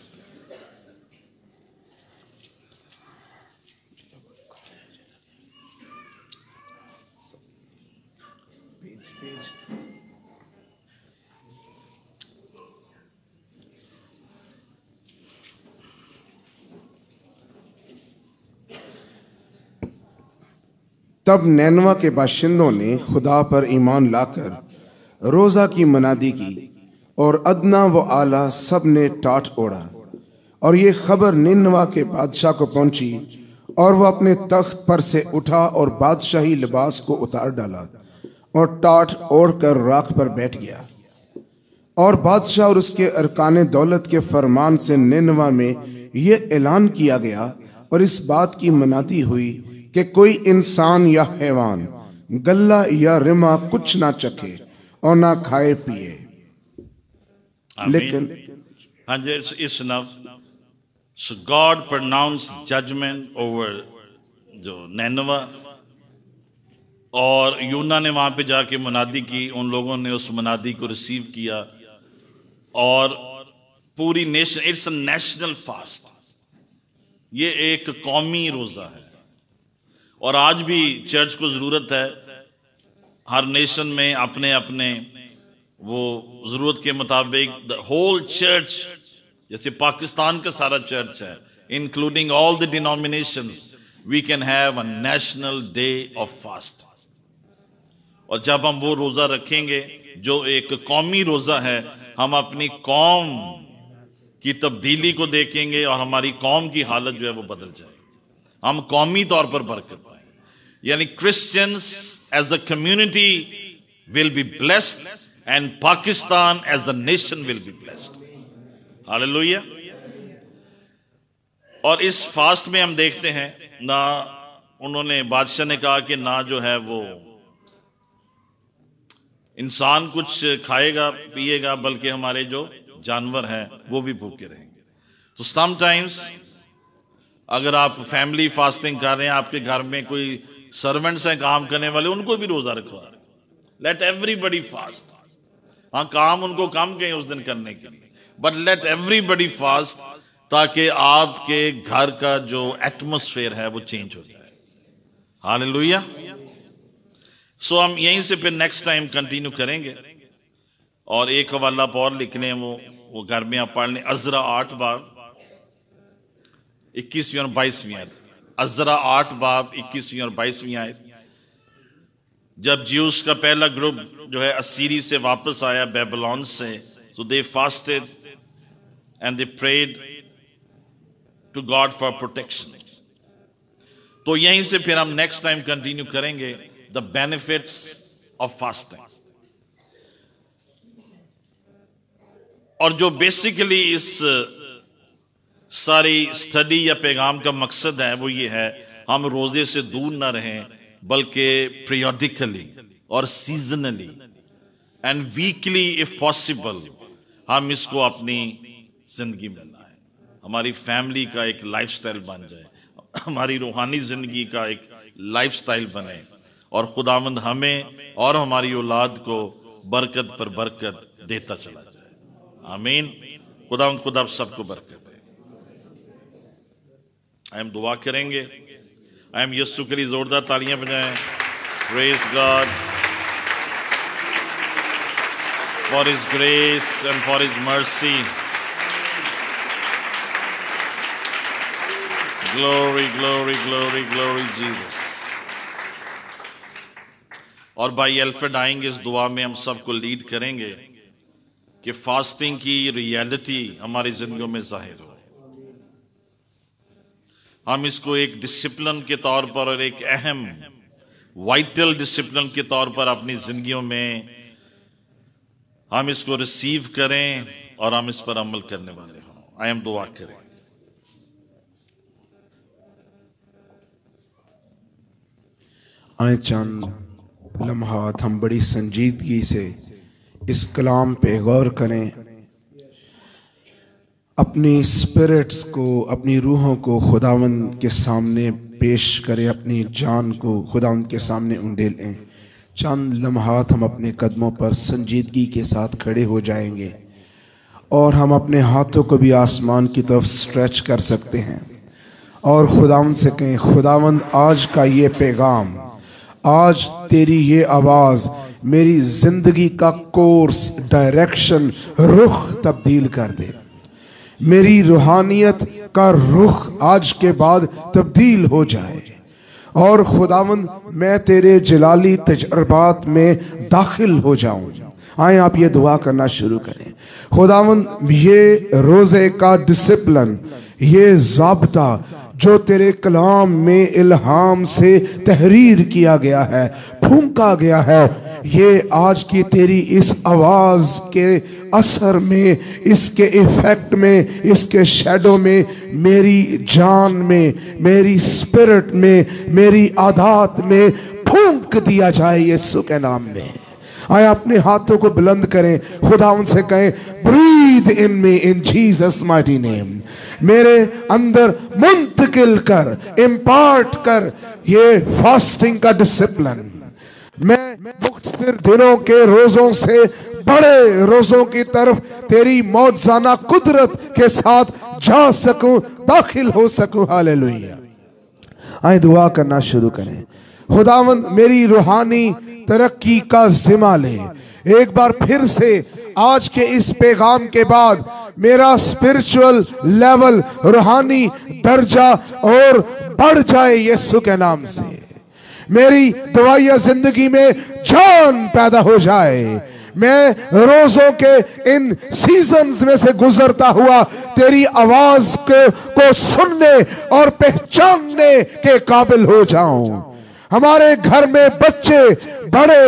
تب نینوا کے باشندوں نے خدا پر ایمان لا کر روزہ کی منادی کی, اور ادنا و اعلیٰ سب نے ٹاٹ اوڑا. اور یہ خبر نینوا کے بادشاہ کو پہنچی, اور وہ اپنے تخت پر سے اٹھا اور بادشاہی لباس کو اتار ڈالا اور ٹاٹ اوڑھ کر راکھ پر بیٹھ گیا. اور بادشاہ اور اس کے ارکان دولت کے فرمان سے نینوا میں یہ اعلان کیا گیا اور اس بات کی منادی ہوئی کہ کوئی انسان یا حیوان گلہ یا رما کچھ نہ چکھے اور نہ کھائے پیے. لیکن it's enough. So God pronounced judgment over جو نینوا, اور یونا نے وہاں پہ جا کے منادی کی. ان لوگوں نے اس منادی کو ریسیو کیا, اور پوری nation, it's a national fast, یہ ایک قومی روزہ ہے. اور آج بھی چرچ کو ضرورت ہے ہر نیشن میں اپنے اپنے وہ ضرورت کے مطابق, the whole church, جیسے پاکستان کا سارا چرچ ہے, including all the denominations, we can have a national day of fast. اور جب ہم وہ روزہ رکھیں گے جو ایک قومی روزہ ہے, ہم اپنی قوم کی تبدیلی کو دیکھیں گے اور ہماری قوم کی حالت جو ہے وہ بدل جائے گی. ہم قومی طور پر برکت پائیں, یعنی Christians as a community will be blessed and Pakistan as the nation will be blessed. Hallelujah. اور اس فاسٹ میں ہم دیکھتے ہیں نہ انہوں نے, بادشاہ نے کہا کہ نہ جو ہے وہ انسان کچھ کھائے گا پیے گا, بلکہ ہمارے جو جانور ہیں وہ بھی بھوکے رہیں گے. تو سم ٹائمز اگر آپ فیملی فاسٹنگ کر رہے ہیں, آپ کے گھر میں کوئی سرونٹس ہیں کام کرنے والے, ان کو بھی روزہ رکھوا رہے ہیں. Let everybody fast. ہاں کام ان کو کم کہیں اس دن کرنے کے لیے, but let everybody fast, تاکہ آپ کے گھر کا جو ایٹموسفیئر ہے وہ چینج ہو جائے. ہاللیلویا. سو ہم یہیں سے پھر نیکسٹ ٹائم کنٹینیو کریں گے. اور ایک حوالہ آپ اور لکھ لیں, وہ گھر میں آپ پڑھ لیں. عزرا 8 باب 21ویں اور 22ویں آیت. عزرا 8 باب 21ویں اور 22ویں آیت. جب جیوس کا پہلا گروپ جو ہے اسیری سے واپس آیا, بیبلون سے, so they fasted and they prayed to God for protection. تو یہیں سے پھر ہم نیکسٹ ٹائم کنٹینیو کریں گے the benefits of fasting. اور جو بیسیکلی اس ساری اسٹڈی یا پیغام کا مقصد ہے وہ یہ ہے, ہم روزے سے دور نہ رہیں, بلکہ پیریوڈیکلی اور seasonally and weekly if possible ہم اس کو اپنی زندگی میں لائیں. ہماری فیملی کا ایک لائف سٹائل بن جائے, ہماری روحانی زندگی کا ایک لائف سٹائل بنے, اور خداوند ہمیں اور ہماری اولاد کو برکت پر برکت دیتا چلا جائے. آمین. خداوند خدا سب کو برکت دے. ہم دعا کریں گے. ہم یسوع کے لیے زوردار تالیاں بجائیں. Praise God for His grace and for His mercy. Glory, glory, glory, glory Jesus. اور بھائی ایلفرڈ آئیں گے اس دعا میں, ہم سب کو لیڈ کریں گے کہ فاسٹنگ کی ریالٹی ہماری زندگیوں میں ظاہر ہو. ہم اس کو ایک ڈسپلن کے طور پر اور ایک اہم وائٹل ڈسپلن کے طور پر اپنی زندگیوں میں ہم اس کو ریسیو کریں اور ہم اس پر عمل کرنے والے ہوں. آئے ہم دعا کریں. آئیں چند لمحات ہم بڑی سنجیدگی سے اس کلام پہ غور کریں، اپنی اسپرٹس کو، اپنی روحوں کو خداوند کے سامنے پیش کریں، اپنی جان کو خداوند کے سامنے انڈیلیں. چند لمحات ہم اپنے قدموں پر سنجیدگی کے ساتھ کھڑے ہو جائیں گے اور ہم اپنے ہاتھوں کو بھی آسمان کی طرف سٹریچ کر سکتے ہیں اور خداوند سے کہیں، خداوند آج کا یہ پیغام، آج تیری یہ آواز میری زندگی کا کورس، ڈائریکشن، رخ تبدیل کر دے. میری روحانیت کا رخ آج کے بعد تبدیل ہو جائے اور خداوند میں تیرے جلالی تجربات میں داخل ہو جاؤں. آئیں آپ یہ دعا کرنا شروع کریں. خداوند یہ روزے کا ڈسپلن، یہ ضابطہ جو تیرے کلام میں الہام سے تحریر کیا گیا ہے، پھونکا گیا ہے، یہ آج کی تیری اس آواز کے اثر میں، اس کے ایفیکٹ میں، اس کے شیڈو میں میری جان میں، میری اسپرٹ میں، میری عادات میں پھونک دیا جائے یسوع کے نام میں. آیا اپنے ہاتھوں کو بلند کریں، خدا ان سے کہیں breathe in me in Jesus mighty name. میرے اندر منتقل کر، امپارٹ کر یہ فاسٹنگ کا ڈسپلن. میں مختصر دنوں کے روزوں سے بڑے روزوں کی طرف تیری موجزانہ قدرت کے ساتھ جا سکوں، داخل ہو سکوں. ہاللیلویہ. آئیں دعا کرنا شروع کریں. خداوند میری روحانی ترقی کا ذمہ لے. ایک بار پھر سے آج کے اس پیغام کے بعد میرا اسپرچول لیول، روحانی درجہ اور بڑھ جائے یسوع کے نام سے. میری دوائیہ زندگی میں جان پیدا ہو جائے. میں روزوں کے ان سیزنز میں سے گزرتا ہوا تیری آواز کو سننے اور پہچاننے کے قابل ہو جاؤں. ہمارے گھر میں بچے، بڑے،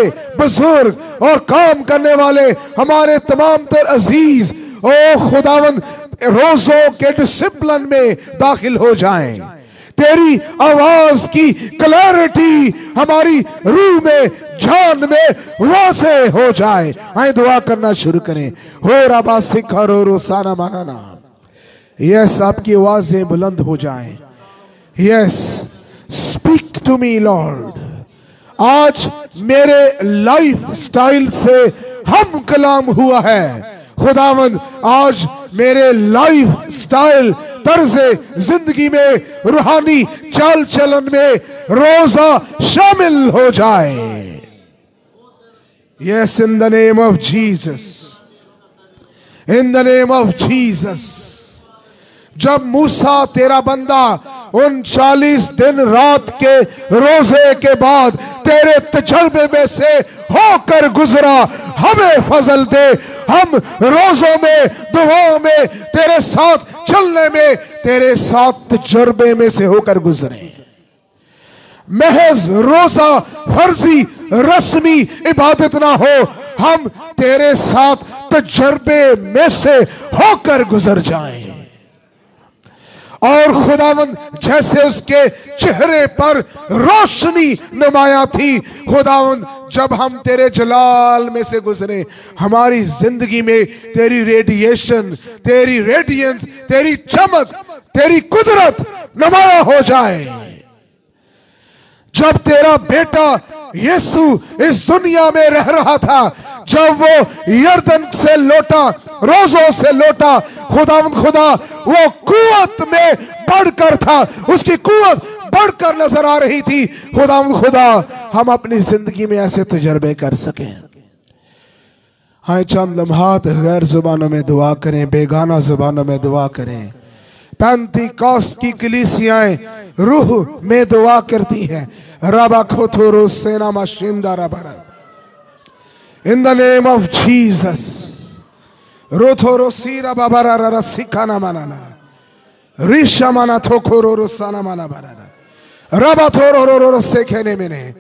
بزرگ اور کام کرنے والے، ہمارے تمام تر عزیز او خداوند روزوں کے ڈسپلن میں داخل ہو جائیں. تیری آواز کی کلیرٹی ہماری روح میں، جان میں واضح ہو جائے. آئیں دعا کرنا شروع کریں. ہو ربا سکھارو روسانا مانانا. یس، آپ کی آوازیں بلند ہو جائیں. یس، speak to me Lord. آج میرے لائف سٹائل سے ہم کلام ہوا ہے. خداوند آج میرے لائف سٹائل، طرز زندگی میں، روحانی چال چلن میں روزہ شامل ہو جائے. Yes, in the name of Jesus. In the name of Jesus. جب موسیٰ تیرا بندہ ان 40 دن رات کے روزے کے بعد تیرے تجربے میں سے ہو کر گزرا، ہمیں فضل دے. ہم روزوں میں، دعاؤں میں، تیرے ساتھ چلنے میں، تیرے ساتھ تجربے میں سے ہو کر گزریں. محض روزہ فرضی رسمی عبادت نہ ہو، ہم تیرے ساتھ تجربے میں سے ہو کر گزر جائیں. اور خداوند جیسے اس کے چہرے پر روشنی نمایاں تھی، خداوند جب ہم تیرے جلال میں سے گزرے، ہماری زندگی میں تیری ریڈیشن، تیری ریڈینس، تیری چمک، تیری قدرت نمایاں ہو جائے. جب تیرا بیٹا یسوع اس دنیا میں رہ رہا تھا، جب وہ یردن سے لوٹا، روزوں سے لوٹا، خداوند خدا وہ قوت میں بڑھ کر تھا، اس کی قوت بڑھ کر نظر آ رہی تھی. خداوند خدا ہم اپنی زندگی میں ایسے تجربے کر سکیں. ہاں چند لمحات غیر زبانوں میں دعا کریں، بیگانہ زبانوں میں دعا کریں. پینتیکوست کی کلیسیائیں روح میں دعا کرتی ہیں. ربا کھوتھورو سینا مشندہ ربا. In the name of Jesus. روتھورو سیرا بابا را را سکھانا مانانا. ریشا مانا تھوکورو رسانا مانا بارا. ربا تھورو رو رو سکھنے میں نے.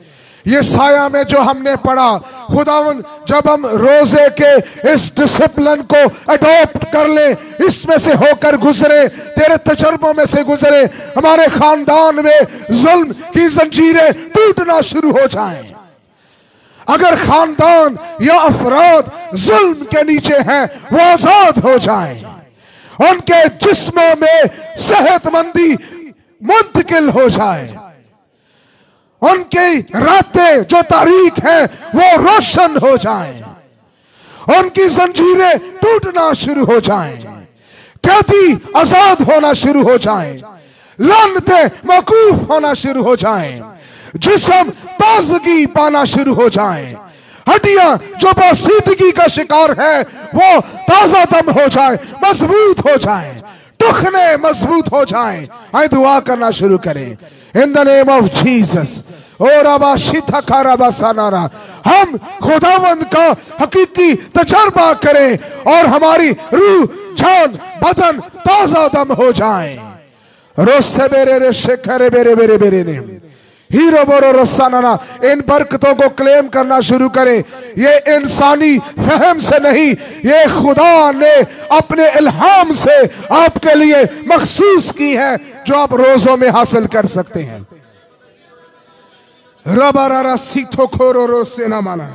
یہ سایہ میں جو ہم نے پڑھا خداوند، جب ہم روزے کے اس ڈسپلن کو اڈاپٹ کر لیں، اس میں سے ہو کر گزرے، تیرے تجربوں میں سے گزرے، ہمارے خاندان میں ظلم کی زنجیریں ٹوٹنا شروع ہو جائیں۔ اگر خاندان یا افراد ظلم کے نیچے ہیں، وہ آزاد ہو جائیں، ان کے جسموں میں صحت مندی منتقل ہو جائے، ان کی راتیں جو تاریک ہیں وہ روشن ہو جائیں، ان کی زنجیریں ٹوٹنا شروع ہو جائیں، قیدی آزاد ہونا شروع ہو جائیں، لعنتیں موقوف ہونا شروع ہو جائیں، جسم تازگی پانا شروع ہو جائیں، ہڈیاں جو بوسیدگی کا شکار ہے وہ تازہ دم ہو جائیں، مضبوط ہو جائیں، ٹخنے مضبوط ہو جائیں۔ آئے دعا کرنا شروع کریں۔ In the name of Jesus. اور ابا شیتھا کارابا سانارا، ہم خداوند کا حقیقی تجربہ کریں اور ہماری روح، جان، بدن تازہ دم ہو جائیں۔ روسے بیرے رے شکرے بیرے بیرے بیرے نے ہیرو بورو رسانانا، ان برکتوں کو کلیم کرنا شروع کریں۔ یہ انسانی فہم سے نہیں، یہ خدا نے اپنے الہام سے آپ کے لیے مخصوص کی ہے، جو آپ روزوں میں حاصل کر سکتے ہیں۔ ربا را سیتھو کھورو رو سے نہ مانا،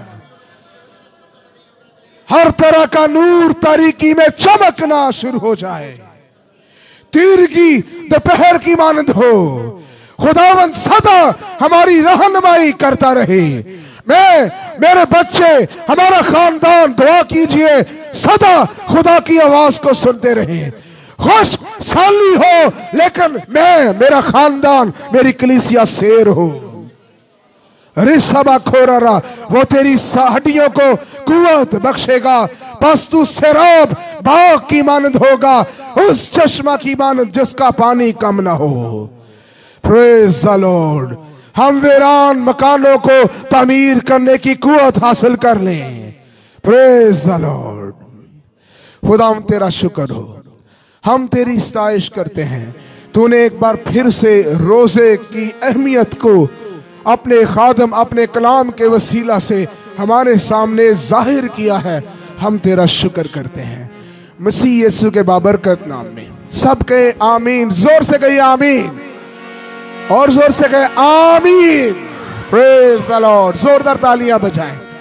ہر طرح کا نور تاریکی میں چمکنا شروع ہو جائے، تیرگی دوپہر کی مانند ہو، خداوند سدا ہماری رہنمائی کرتا رہے۔ میرے بچے، ہمارا خاندان، دعا کیجئے سدا خدا کی آواز کو سنتے رہیں۔ خوش سالی ہو لیکن میرا خاندان، میری کلیسیا سیر ہو۔ رسابا کھورارا، وہ تیری ہڈیوں کو قوت بخشے گا، پس تو سیراب باغ کی مانند ہوگا، اس چشمہ کی مانند جس کا پانی کم نہ ہو۔ پریز دی لارڈ۔ ہم ویران مکانوں کو تعمیر کرنے کی قوت حاصل کر لیں۔ Praise the Lord. خدا ہم تیرا شکر ہو، ہم تیری ستائش کرتے ہیں۔ تو نے ایک بار پھر سے روزے کی اہمیت کو اپنے خادم، اپنے کلام کے وسیلہ سے ہمارے سامنے ظاہر کیا ہے، ہم تیرا شکر کرتے ہیں۔ مسیح یسوع کے بابرکت نام میں سب کہے آمین۔ زور سے کہے آمین، اور زور سے کہے آمین۔ Praise the Lord. زوردار تالیاں بجائیں۔